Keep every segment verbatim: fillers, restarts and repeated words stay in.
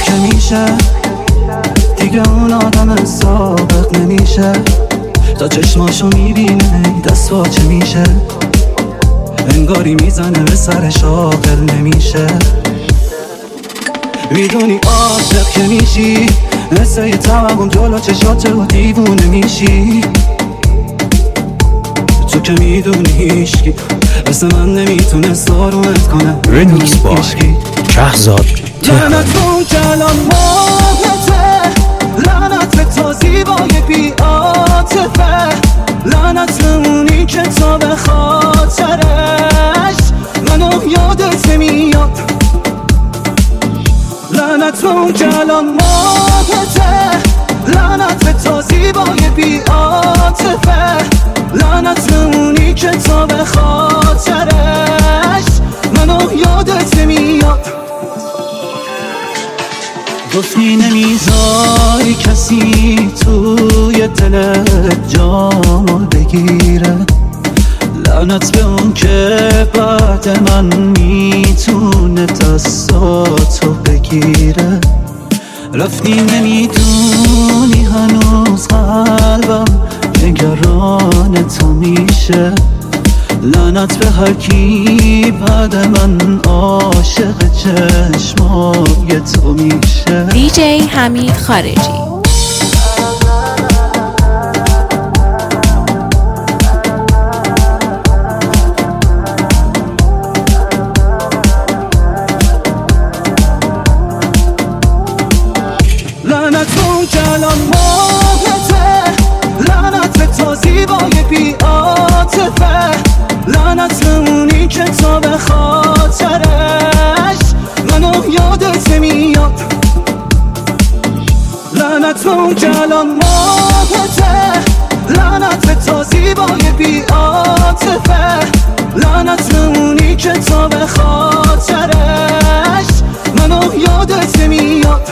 که میشه دیگه اون آدم سابق نمیشه، تا چشماشو میبینه دست واچه میشه، انگاری میزنه به سرش عاقل نمیشه. میدونی عاشق که میشی مثل یه توهم جلو چشاته و دیوونه میشی، تو که میدونی هیشکی مثل من نمیتونه سارونت کنه. رمیکس بای شهرزاد تهرانی. لعنت اون که الان ماهته، لعنت به تا زیبای بی عاطفه، لعنت اونی که تا به خاطرش منو یادت نمیاد. لعنت اون که الان ماهته، لعنت به تا زیبای بی عاطفه، لعنت اونی که تا به خاطرش منو یادت نمیاد. گفتی نمیذاری کسی توی دلت جامو بگیره، لعنت به اون که بعد من میتونه دستاتو بگیره. رفتی نمیدونی هنوز قلبم نگران تو میشه، لعنت به هر کی بعد من عاشق چشمای تو میشه. دی جی حمید خارجی. لعنت اون که الان ماهته، لعنت به تا زیبای بی عاطفه، لعنت اونی که تا به خاطرش منو یادت نمیاد. لعنت اون که الان ماهته، لعنت به تا زیبای بی عاطفه، لعنت اونی که تا به خاطرش منو یادت نمیاد.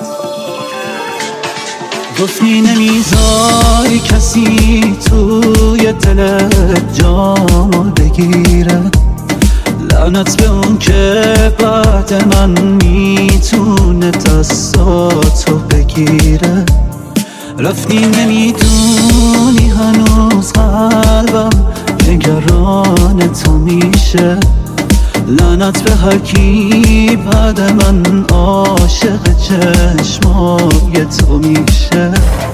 گفتی نمیذاری کسی توی دلت جامو بگیره، لعنت به اون که بعد من میتونه دستاتو بگیره. رفتی نمیدونی هنوز قلبم نگران تو میشه، لعنت به هر کی بعد من عاشق چشمای تو میشه.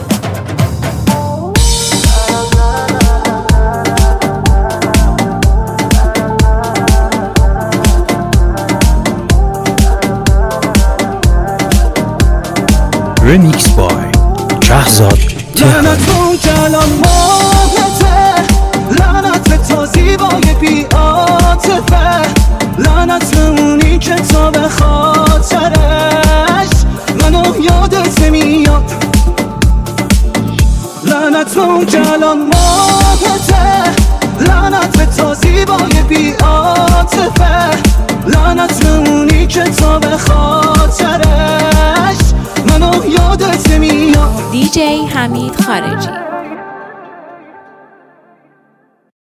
رمیکس بای شهرزاد تهرانی. لعنت اون که الان ماهته، لعنت به تا زیبای بی عاطفه، لعنت اونی که تا به خاطرش منو یادت نمیاد. لعنت اون که الان ماهته، لعنت به تا زیبای بی عاطفه، لعنت اونی که تا به خاطرش منو یادت نمیاد. دی جی حمید خارجی.